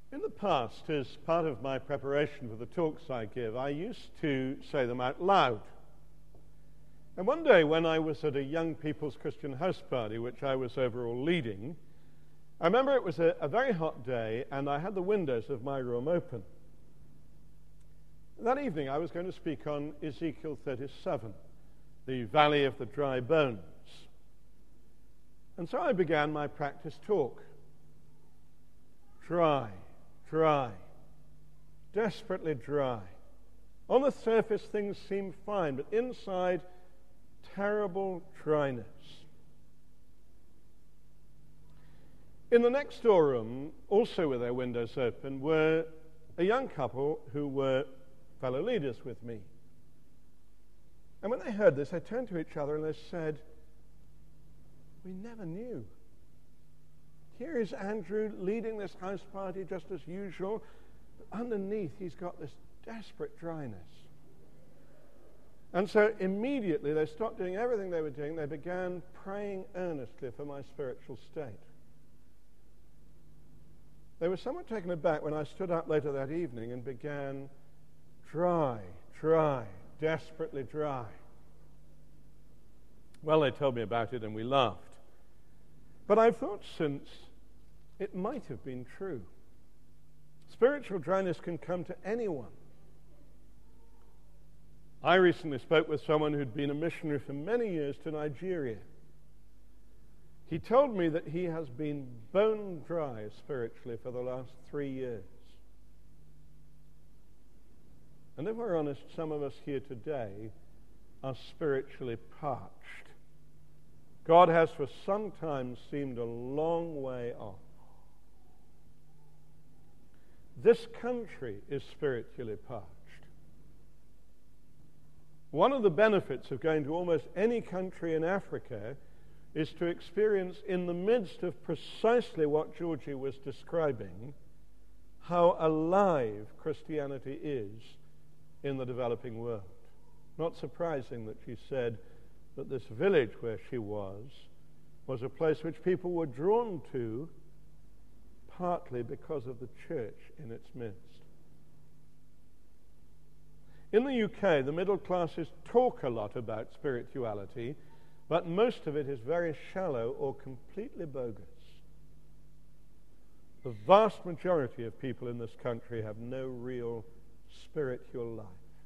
In the past, as part of my preparation for the talks I give, I used to say them out loud. And one day when I was at a young people's Christian house party, which I was overall leading, I remember it was a very hot day and I had the windows of my room open. That evening I was going to speak on Ezekiel 37, the Valley of the Dry Bones. And so I began my practice talk. Dry, desperately dry. On the surface things seem fine, but inside, terrible dryness. In the next door room, also with their windows open, were a young couple who were fellow leaders with me. And when they heard this, they turned to each other and they said, "We never knew. Here is Andrew leading this house party just as usual, but underneath he's got this desperate dryness." And so immediately they stopped doing everything they were doing. They began praying earnestly for my spiritual state. They were somewhat taken aback when I stood up later that evening and began dry, desperately dry. Well, they told me about it and we laughed. But I've thought since it might have been true. Spiritual dryness can come to anyone. I recently spoke with someone who'd been a missionary for many years to Nigeria. He told me that he has been bone dry spiritually for the last 3 years. And if we're honest, some of us here today are spiritually parched. God has for some time seemed a long way off. This country is spiritually parched. One of the benefits of going to almost any country in Africa is to experience in the midst of precisely what Georgie was describing, how alive Christianity is in the developing world. Not surprising that she said that this village where she was a place which people were drawn to partly because of the church in its midst. In the UK, the middle classes talk a lot about spirituality, but most of it is very shallow or completely bogus. The vast majority of people in this country have no real spiritual life.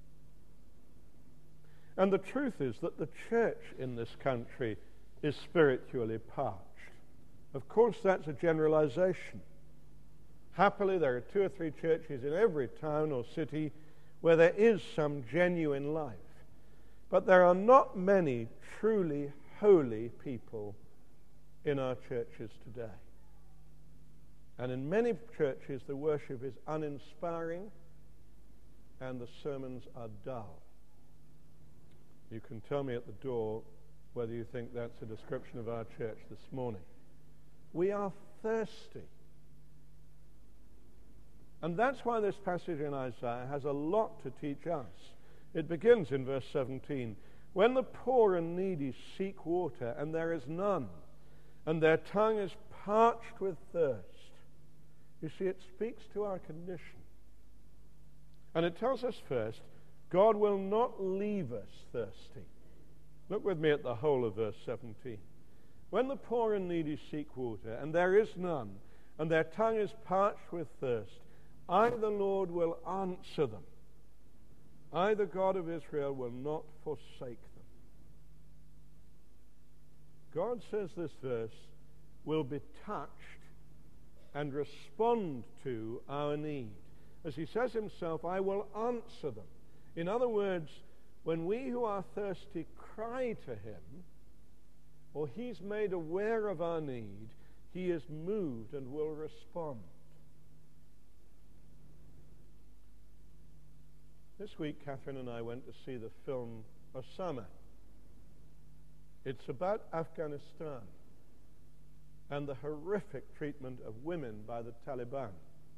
And the truth is that the church in this country is spiritually parched. Of course, that's a generalization. Happily, there are 2 or 3 churches in every town or city where there is some genuine life. But there are not many truly holy people in our churches today. And in many churches, the worship is uninspiring and the sermons are dull. You can tell me at the door whether you think that's a description of our church this morning. We are thirsty. And that's why this passage in Isaiah has a lot to teach us. It begins in verse 17. When the poor and needy seek water, and there is none, and their tongue is parched with thirst. You see, it speaks to our condition. And it tells us first, God will not leave us thirsty. Look with me at the whole of verse 17. When the poor and needy seek water, and there is none, and their tongue is parched with thirst, I, the Lord, will answer them. I, the God of Israel, will not forsake them. God says this verse will be touched and respond to our need. As he says himself, I will answer them. In other words, when we who are thirsty cry to him, or he's made aware of our need, he is moved and will respond. This week, Catherine and I went to see the film Osama. It's about Afghanistan and the horrific treatment of women by the Taliban.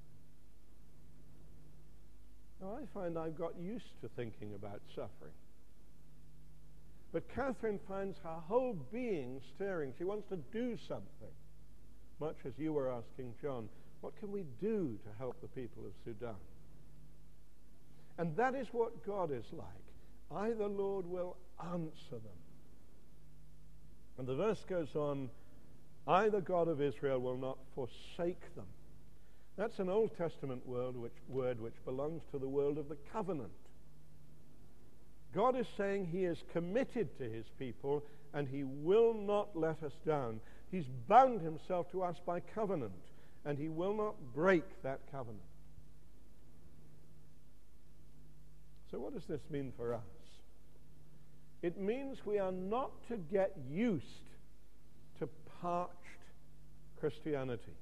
Now, I find I've got used to thinking about suffering. But Catherine finds her whole being stirring. She wants to do something, much as you were asking John. What can we do to help the people of Sudan? And that is what God is like. I, the Lord, will answer them. And the verse goes on, I, the God of Israel, will not forsake them. That's an Old Testament word which belongs to the world of the covenant. God is saying he is committed to his people and he will not let us down. He's bound himself to us by covenant and he will not break that covenant. So what does this mean for us? It means we are not to get used to parched Christianity.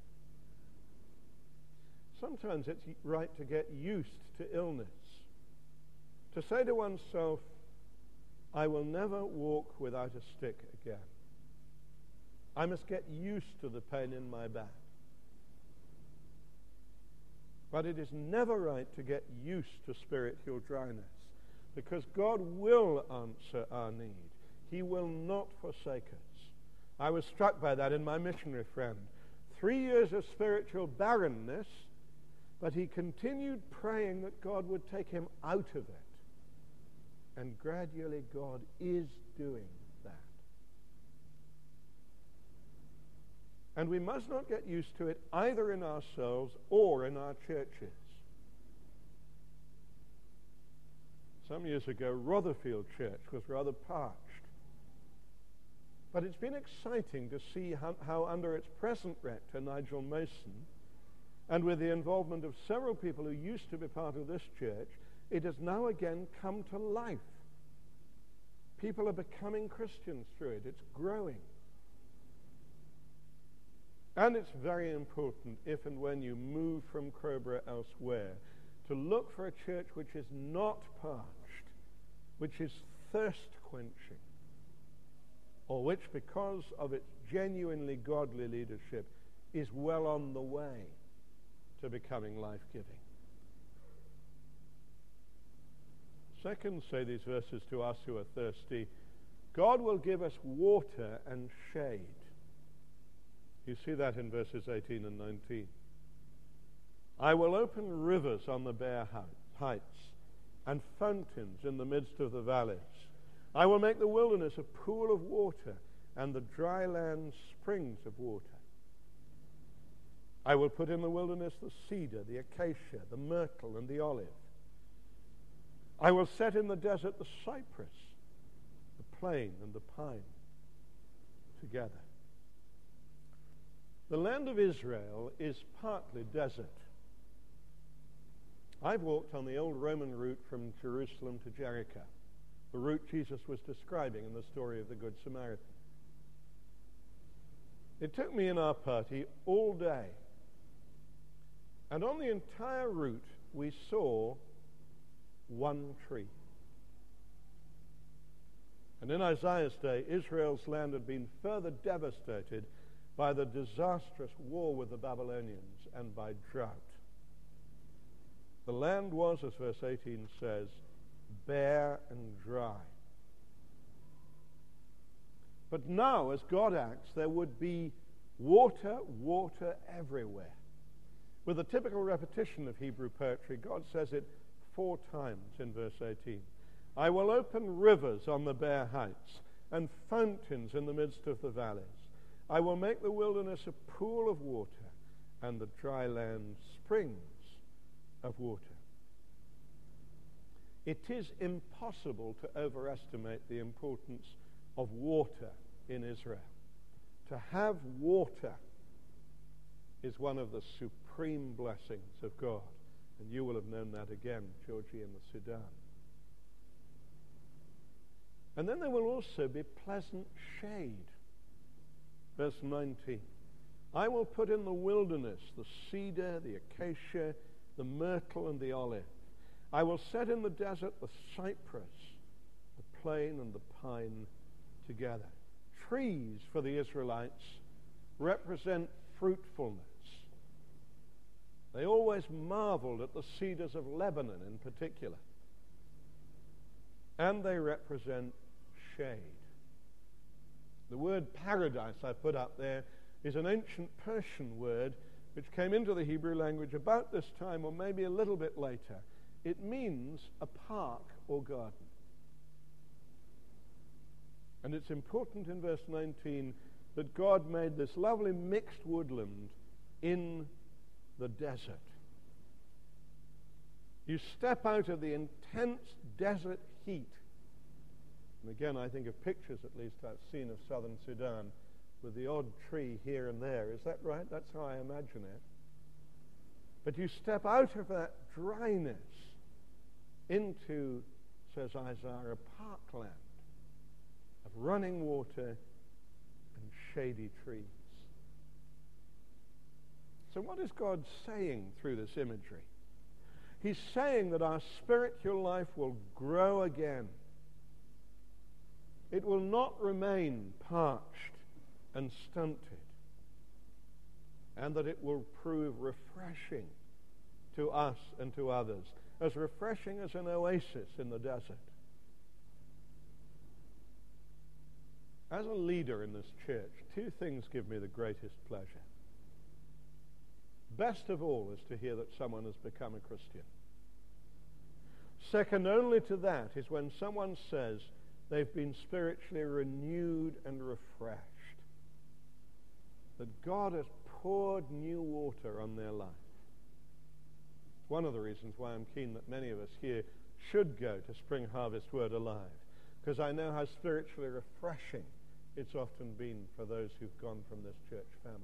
Sometimes it's right to get used to illness. To say to oneself, I will never walk without a stick again. I must get used to the pain in my back. But it is never right to get used to spiritual dryness, because God will answer our need. He will not forsake us. I was struck by that in my missionary friend. 3 years of spiritual barrenness, but he continued praying that God would take him out of it. And gradually God is doing that. And we must not get used to it either in ourselves or in our churches. Some years ago, Rotherfield Church was rather parched. But it's been exciting to see how under its present rector, Nigel Mason, and with the involvement of several people who used to be part of this church, it has now again come to life. People are becoming Christians through it. It's growing. And it's very important, if and when you move from Crowborough elsewhere, to look for a church which is not parched, which is thirst-quenching, or which, because of its genuinely godly leadership, is well on the way to becoming life-giving. Second, say these verses to us who are thirsty, God will give us water and shade. You see that in verses 18 and 19. I will open rivers on the bare heights and fountains in the midst of the valleys. I will make the wilderness a pool of water and the dry land springs of water. I will put in the wilderness the cedar, the acacia, the myrtle, and the olive. I will set in the desert the cypress, the plane, and the pine together. The land of Israel is partly desert. I've walked on the old Roman route from Jerusalem to Jericho, the route Jesus was describing in the story of the Good Samaritan. It took me and our party all day. And on the entire route, we saw one tree. And in Isaiah's day, Israel's land had been further devastated by the disastrous war with the Babylonians and by drought. The land was, as verse 18 says, bare and dry. But now, as God acts, there would be water everywhere. With a typical repetition of Hebrew poetry, God says it 4 times in verse 18. I will open rivers on the bare heights and fountains in the midst of the valleys. I will make the wilderness a pool of water and the dry land springs of water. It is impossible to overestimate the importance of water in Israel. To have water is one of the supreme blessings of God. And you will have known that again, Georgie, in the Sudan. And then there will also be pleasant shade. Verse 19. I will put in the wilderness the cedar, the acacia, the myrtle, and the olive. I will set in the desert the cypress, the plane, and the pine together. Trees for the Israelites represent fruitfulness. They always marveled at the cedars of Lebanon in particular. And they represent shade. The word paradise I put up there is an ancient Persian word which came into the Hebrew language about this time or maybe a little bit later. It means a park or garden. And it's important in verse 19 that God made this lovely mixed woodland in the desert. You step out of the intense desert heat. And again, I think of pictures, at least I've seen, of southern Sudan with the odd tree here and there. Is that right? That's how I imagine it. But you step out of that dryness into, says Isaiah, a parkland of running water and shady trees. So what is God saying through this imagery? He's saying that our spiritual life will grow again. It will not remain parched and stunted, and that it will prove refreshing to us and to others, as refreshing as an oasis in the desert. As a leader in this church, two things give me the greatest pleasure. Best of all is to hear that someone has become a Christian. Second only to that is when someone says they've been spiritually renewed and refreshed. That God has poured new water on their life. It's one of the reasons why I'm keen that many of us here should go to Spring Harvest Word Alive, because I know how spiritually refreshing it's often been for those who've gone from this church family.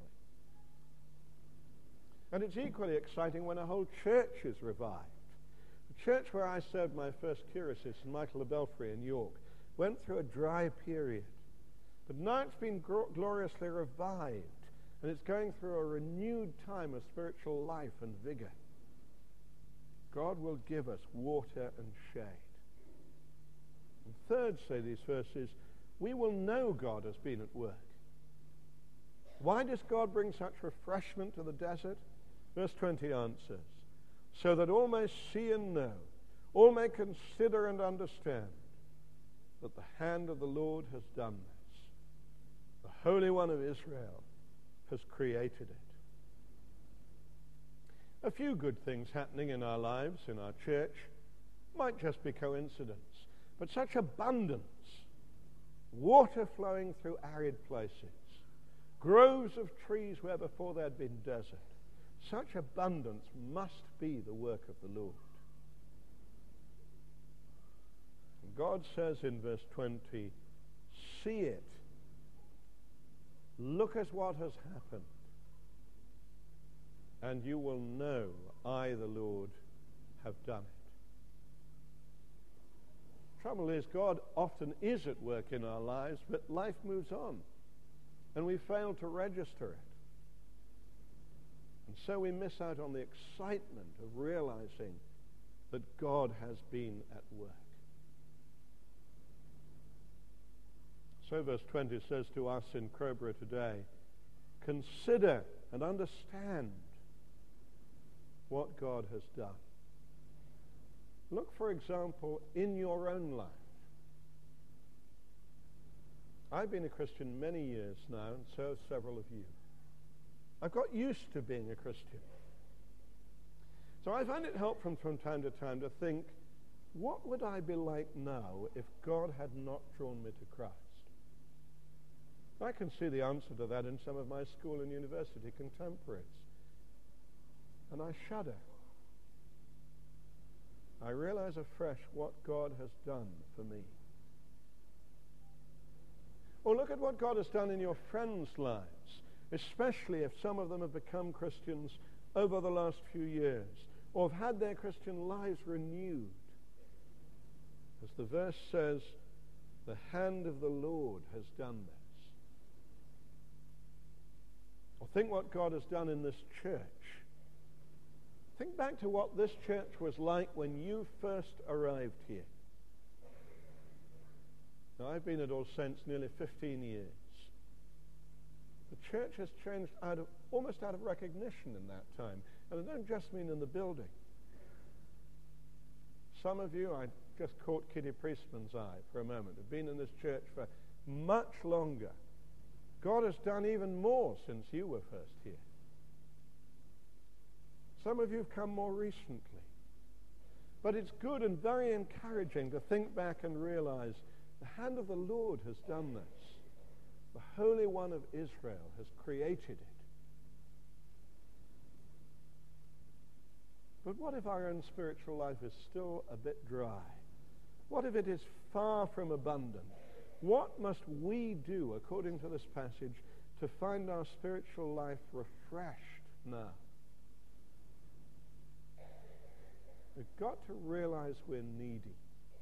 And it's equally exciting when a whole church is revived. The church where I served my first curacy, St. Michael the Belfry in York, went through a dry period. But now it's been gloriously revived, and it's going through a renewed time of spiritual life and vigor. God will give us water and shade. And third, say these verses, we will know God has been at work. Why does God bring such refreshment to the desert? Verse 20 answers, so that all may see and know, all may consider and understand that the hand of the Lord has done this. The Holy One of Israel has created it. A few good things happening in our lives, in our church, might just be coincidence, but such abundance, water flowing through arid places, groves of trees where before there had been desert, such abundance must be the work of the Lord. And God says in verse 20, see it. Look at what has happened. And you will know I, the Lord, have done it. Trouble is, God often is at work in our lives, but life moves on, and we fail to register it. And so we miss out on the excitement of realizing that God has been at work. So verse 20 says to us in Crowborough today, consider and understand what God has done. Look, for example, in your own life. I've been a Christian many years now, and so have several of you. I've got used to being a Christian. So I find it helpful from time to time to think, what would I be like now if God had not drawn me to Christ? I can see the answer to that in some of my school and university contemporaries. And I shudder. I realize afresh what God has done for me. Or look at what God has done in your friends' lives, especially if some of them have become Christians over the last few years, or have had their Christian lives renewed. As the verse says, the hand of the Lord has done this. Or think what God has done in this church. Think back to what this church was like when you first arrived here. Now, I've been at All Saints nearly 15 years. The church has changed almost out of recognition in that time. And I don't just mean in the building. Some of you, I just caught Kitty Priestman's eye for a moment, have been in this church for much longer. God has done even more since you were first here. Some of you have come more recently. But it's good and very encouraging to think back and realize the hand of the Lord has done this. The Holy One of Israel has created it. But what if our own spiritual life is still a bit dry? What if it is far from abundant? What must we do, according to this passage, to find our spiritual life refreshed now? We've got to realize we're needy.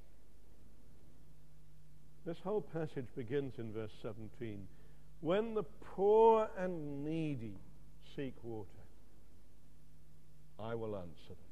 This whole passage begins in verse 17. When the poor and needy seek water, I will answer them.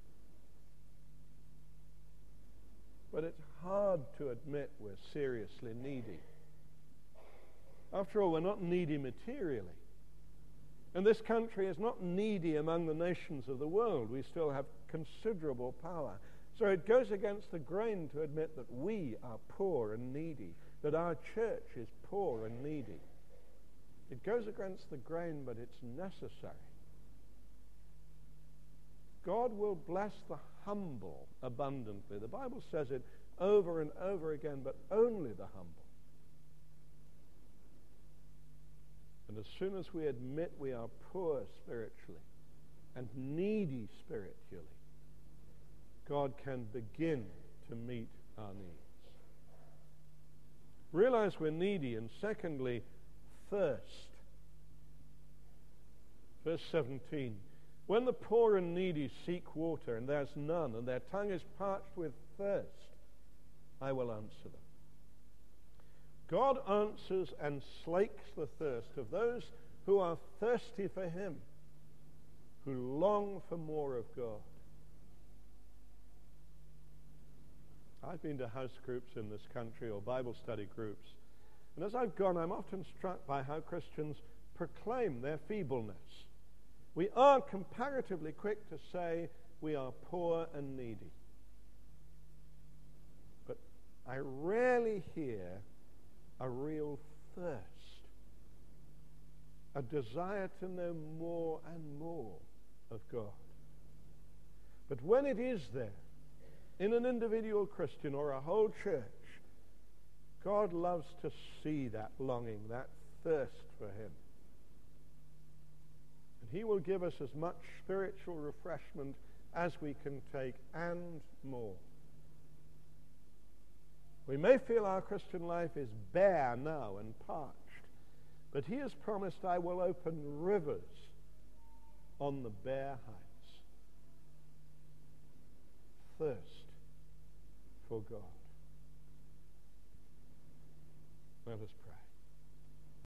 But it's hard to admit we're seriously needy. After all, we're not needy materially. And this country is not needy among the nations of the world. We still have considerable power. So it goes against the grain to admit that we are poor and needy, that our church is poor and needy. It goes against the grain, but it's necessary. God will bless the humble abundantly. The Bible says it over and over again, but only the humble. And as soon as we admit we are poor spiritually and needy spiritually, God can begin to meet our needs. Realize we're needy, and secondly, thirst. Verse 17. When the poor and needy seek water, and there's none, and their tongue is parched with thirst, I will answer them. God answers and slakes the thirst of those who are thirsty for Him, who long for more of God. I've been to house groups in this country, or Bible study groups, and as I've gone, I'm often struck by how Christians proclaim their feebleness. We are comparatively quick to say we are poor and needy. But I rarely hear a real thirst, a desire to know more and more of God. But when it is there, in an individual Christian or a whole church, God loves to see that longing, that thirst for Him. And He will give us as much spiritual refreshment as we can take and more. We may feel our Christian life is bare now and parched, but He has promised, I will open rivers on the bare heights. Thirst for God. Let us pray.